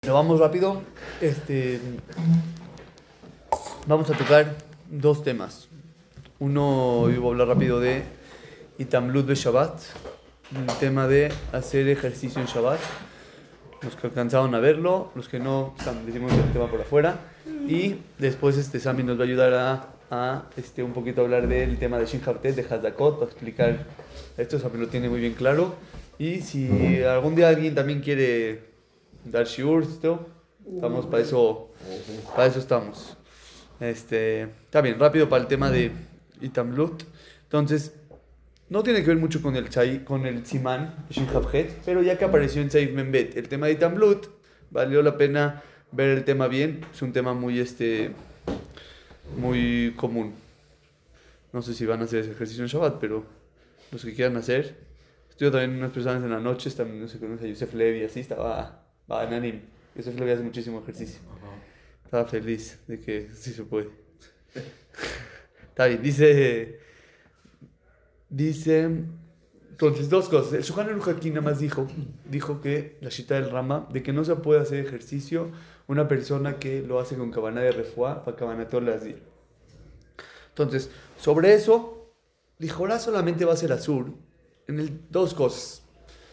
Pero vamos rápido. Vamos a tocar dos temas. Uno, yo voy a hablar rápido de Itamlut be Shabbat, el tema de hacer ejercicio en Shabbat. Los que alcanzaron a verlo, los que no, decimos el tema por afuera. Y después Sami nos va a ayudar a un poquito hablar del tema de Shin Haftet, de Hazdakot, para explicar esto. Sami lo tiene muy bien claro. Y si algún día alguien también quiere dar shiur, estamos para eso estamos. Está bien, rápido para el tema de Itamlut. Entonces, no tiene que ver mucho con el Siman, Shin Haftet, pero ya que apareció en Saif Membet el tema de Itamlut, valió la pena ver el tema bien. Es un tema muy común. No sé si van a hacer ese ejercicio en Shabbat, pero los que quieran hacer. Estuve también unas personas en la noche, también no se conoce a Yosef Levi, así estaba en Anim. Yosef Levi hace muchísimo ejercicio. Estaba feliz de que sí se puede. Está bien, dice, entonces dos cosas. El Shulchan Aruch aquí nada más dijo que la shita del Rama, de que no se puede hacer ejercicio una persona que lo hace con cabana de refuá, para cabana todo las días. Entonces, sobre eso, Lijorá solamente va a ser azul dos cosas.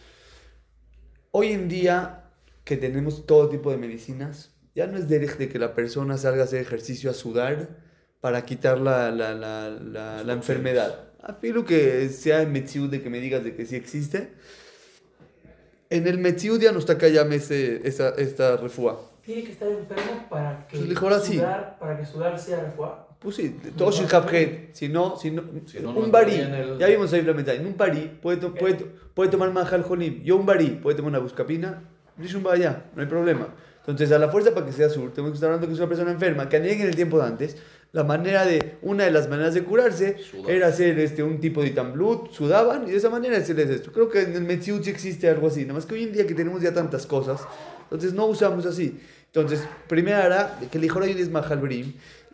Hoy en día que tenemos todo tipo de medicinas, ya no es derech de que la persona salga a hacer ejercicio a sudar para quitar la enfermedad. Afilo que sea en Metziud de que me digas de que sí existe. En el Metziud ya no está acá esta refuá. ¿Tiene que estar enfermo para que, pues para que sudar sea refuá? Pues sí, todo Shin Haftet. Si no, un barí, ya vimos ahí la mensaje. En un barí puede tomar manjal jolim. Yo un barí puede tomar una buscapina. No hay problema. Entonces, a la fuerza para que sea sur, tenemos que estar hablando que es una persona enferma, que en el tiempo de antes, una de las maneras de curarse era hacer un tipo de Itamlut, sudaban y de esa manera hacerles esto. Creo que en el Metziut sí existe algo así, nada más que hoy en día que tenemos ya tantas cosas, entonces no usamos así. Entonces, primero era que el hijo de es Mahal Brim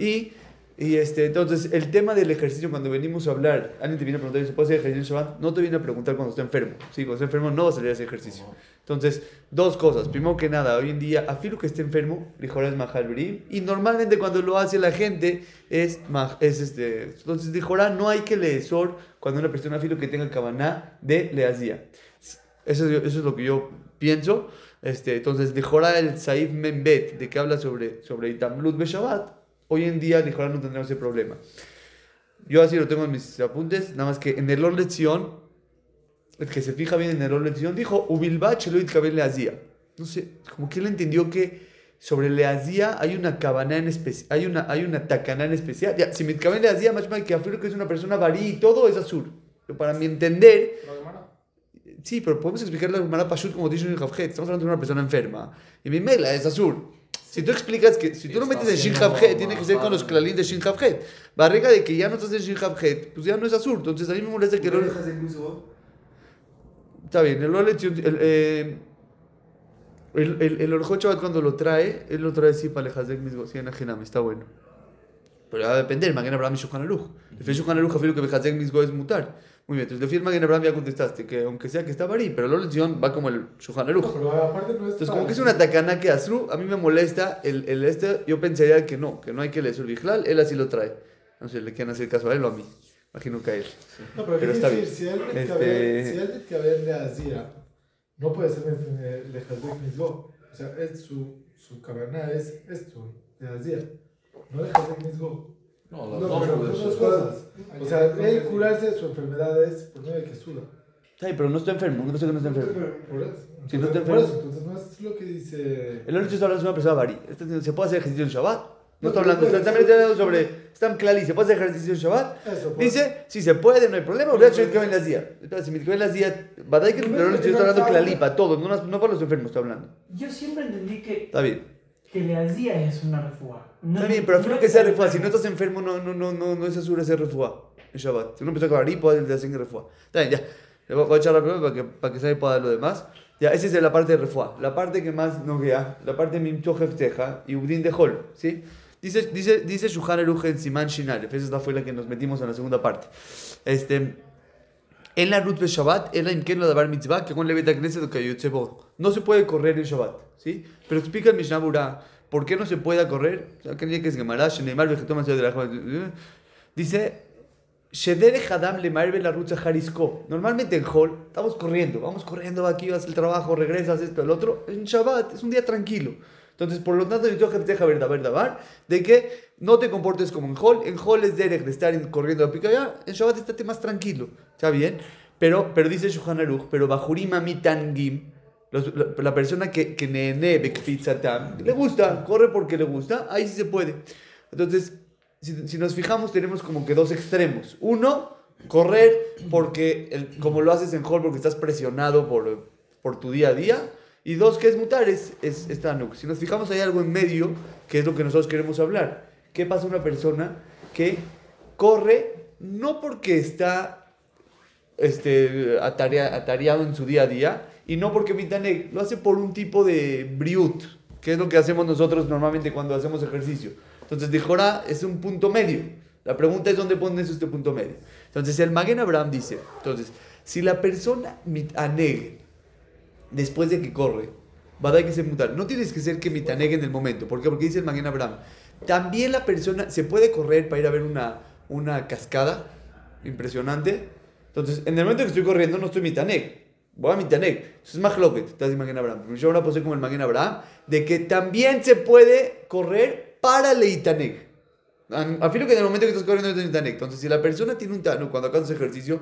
entonces, el tema del ejercicio, cuando venimos a hablar, alguien te viene a preguntar si puede hacer ejercicio en Shabbat, no te viene a preguntar cuando está enfermo. Sí, cuando está enfermo no va a salir a hacer ejercicio. Entonces, dos cosas. Primero que nada, hoy en día, afilo que esté enfermo, Lijorá es Mahal Brim, y normalmente cuando lo hace la gente entonces, Lijorá no hay que leesor cuando una persona afilo que tenga kavaná de leazía. Eso es lo que yo pienso. Entonces, Lijorá el Saif Membet, de que habla sobre Itamlut be Shabbat, hoy en día, Lijorá no tendremos ese problema. Yo así lo tengo en mis apuntes, nada más que en el Or Lezion, el que se fija bien en el Or Lezion, dijo, Ubilbach lo itkabel leazía. No sé, como que él entendió que sobre leazía hay una cabana en especial, hay una tacaná en especial. Ya, si me itkabel leazía, más mal que afirmo que es una persona varí y todo es azul. Pero para mi entender, sí, pero podemos explicar la Gemara Pashut como dice en el Hafjet. Estamos hablando de una persona enferma. Y mi mela es azul. Si tú explicas que, si tú lo metes en Shin Hafjet, tiene que ser con los klalin de Shin Hafjet. Barriga de que ya no estás en Shin Hafjet, pues ya no es azul. Entonces a mí me molesta que está bien, el Orjot Shabbat cuando lo trae, él lo trae así para Lejazek Misgo, sí, en Ajinam, está bueno. Pero va a depender, Magen Abraham y Shulchan Aruch. El Shulchan Aruch afirma que Lejazek Misgo es mutar. Muy bien, entonces de firma Magen Abraham ya contestaste, que aunque sea que está varí, pero la lección va como el Shulchan Aruch. Pero aparte no es entonces como que es una takana que azru, a mí me molesta yo pensaría que no hay que leer el Bichlal, él así lo trae. No sé, le quieren hacer caso a él o a mí. Imagino que a él. No, pero está bien. Si él de Tkaber le Azia, no puede ser Lejazek Misgo. O sea, su caverna es esto, de Azia. No Lejazek Misgo. No, pero dos cosas. O sea, él curarse de su enfermedad es por medio de que suda. Sí, pero no está enfermo, no sé que no está enfermo. Por eso. Si no está Por enfermo. eso, entonces no es lo que dice. El otro está hablando de una persona varí. ¿Se puede hacer ejercicio en Shabbat? No está hablando, también está hablando sobre Stam Klali, ¿se puede hacer ejercicio en Shabbat? Eso, dice, si se puede, no hay problema. Voy a echar que ven las días. Si me ven las días, Badai que el está hablando Klali para todos, no para los enfermos está hablando. Yo siempre entendí que Está bien. Que le hacía es una refuá. Está bien, pero afirmo que sea refuá. Si no estás enfermo, no es azul hacer refuá en Shabbat. Si uno empezó a acabar y puede hacer refuá. Está bien, ya. Le voy a echar rápido para que se pueda dar lo demás. Ya, esa es la parte de refuá. La parte que más nos guía, la parte de Mimto Hefteja y Udin de Hol, ¿sí? Dice Shulchan Aruch en Siman Shinalef. Esa fue la que nos metimos en la segunda parte. En la Ruth de Shabbat, en la Imken la Dabar Mitzvah, que con Levet Agneset o Kayotzebo. No se puede correr en Shabbat, ¿sí? Pero explica el Mishnah Berurah, ¿por qué no se puede correr? O sea, que es Gemara, Sheneimar, Vegetoma, de la dice, Shederech Adam le marve la Ruth Harisko. Normalmente en Hol, estamos corriendo, vamos corriendo, aquí vas al trabajo, regresas, esto, el otro. En Shabbat es un día tranquilo. Entonces, por lo tanto, yo te deja ver, de que no te comportes como en Hol. En Hol es derech de estar corriendo a pica allá. En Shabbat estate más tranquilo. ¿Está bien? Pero dice Shulchan Aruch, pero Bajurima mitangim, la persona que nene bekfitzatam, le gusta, corre porque le gusta, ahí sí se puede. Entonces, si nos fijamos, tenemos como que dos extremos. Uno, correr porque, como lo haces en Hol, porque estás presionado por tu día a día. Y dos, que es mutar, es tanuk. Si nos fijamos, hay algo en medio, que es lo que nosotros queremos hablar. ¿Qué pasa a una persona que corre no porque está atareado en su día a día, y no porque mitaneg, lo hace por un tipo de briut, que es lo que hacemos nosotros normalmente cuando hacemos ejercicio? Entonces, dijora es un punto medio. La pregunta es dónde pones este punto medio. Entonces, el Magen Abraham dice, entonces, si la persona mitaneg después de que corre, va a dar que se mutar. No tienes que ser que mitanegue en el momento. ¿Por qué? Porque dice el Magen Abraham. También la persona se puede correr para ir a ver una cascada impresionante. Entonces, en el momento que estoy corriendo, no estoy mitaneg. Voy a mitaneg. Eso es mahloket. Estás en Magen Abraham. Yo ahora posee como el Magen Abraham de que también se puede correr para leitaneg. Afirmo que en el momento que estás corriendo no es mitaneg. Entonces, si la persona tiene un tanu cuando acabas ejercicio,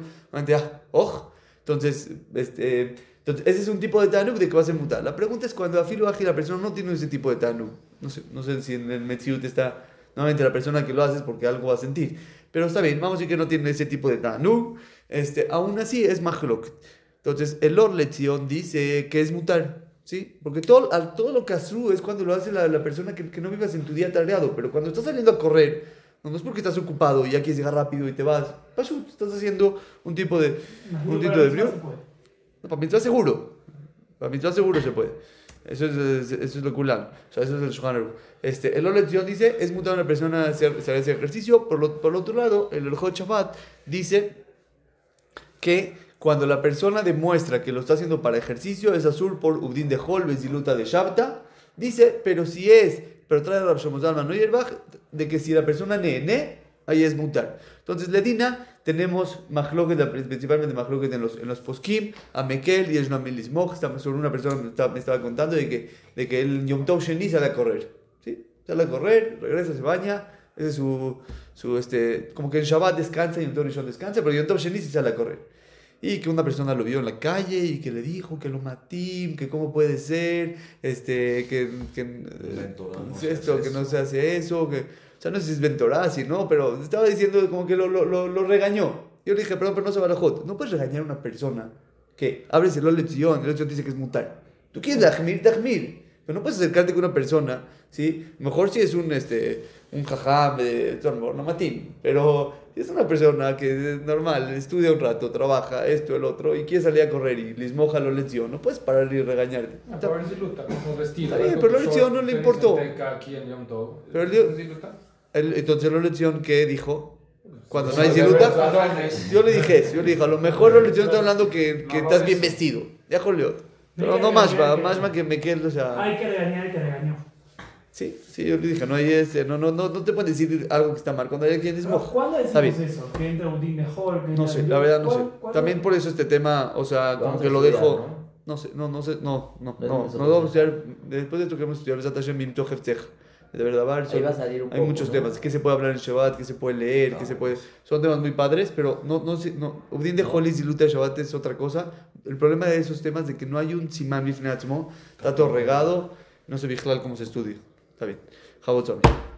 entonces, entonces, ese es un tipo de tanuk de que va a ser mutar. La pregunta es cuando afilo ágil la persona no tiene ese tipo de tanuk. No sé si en el Metziut está, nuevamente la persona que lo hace es porque algo va a sentir. Pero está bien, vamos a decir que no tiene ese tipo de tanuk. Aún así es mahlok. Entonces, el Or Lezion dice que es mutar, ¿sí? Porque todo lo que asru es cuando lo hace la persona que no vivas en tu día tareado. Pero cuando estás saliendo a correr, no es porque estás ocupado y ya quieres llegar rápido y te vas. Pashut, estás haciendo un tipo de brío. No, para mitzvah seguro. Para mitzvah seguro se puede. Eso es lo culán. O sea, eso es el Shulchan Aruch. El Or Lezion dice, es mutar a una persona hacer ejercicio. Por el otro lado, el Orjot Shabbat dice que cuando la persona demuestra que lo está haciendo para ejercicio, es azul por Ubdin de Hol, Beziluta de Shabta. Dice, pero trae a Rav Shlomo Zalman Auerbach, de que si la persona nene, ahí es mutar. Entonces, Ledina, tenemos mahloket, principalmente mahloket en los poskim, a Mekel y Eshnoamil Lismoj. Sobre una persona me estaba contando de que el Yom Tov Sheni sale a correr. ¿Sí? Sale a correr, regresa, se baña. Ese es como que en Shabbat descansa y en Yom Tov Rishon descansa, pero Yom Tov Sheni sí sale a correr. Y que una persona lo vio en la calle y que le dijo que lo matim, que cómo puede ser, que no se hace eso, o sea, no sé si es ventorá, si no, pero estaba diciendo como que lo regañó. Yo le dije, perdón, pero no se va a la jota. No puedes regañar a una persona que abres el lección dice que es mutar. Tú quieres dajmir, pero no puedes acercarte con una persona, ¿sí? Mejor si es un jajam, no matim, pero si es una persona que es normal, estudia un rato, trabaja, esto, el otro, y quiere salir a correr y les moja la lección, no puedes parar y regañarte. Pero la lección no le importó. Entonces la lección que dijo, cuando no hay ziluta, yo le dije, a lo mejor la lección está hablando que estás bien vestido, ya joleot. Pero no más que me quede, o sea... Hay que regañar, que regañó. Sí, yo le dije, no te pueden decir algo que está mal. Cuando hay quien dice, ¿cuándo decimos eso? Que entra un din de Hol. No sé, la verdad no sé. También por eso este tema, o sea, como que lo dejo... No sé, no vamos a estudiar, después de esto que hemos estudiado, de verdad, hay muchos temas, qué se puede hablar en Shabbat, qué se puede leer, son temas muy padres, pero Ubdin de Hol y Ziluta de Shabbat es otra cosa. El problema de esos temas es de que no hay un simán bifnei atzmo, está todo regado, no sé vigilal cómo se estudia. Está bien. Jabot Zami.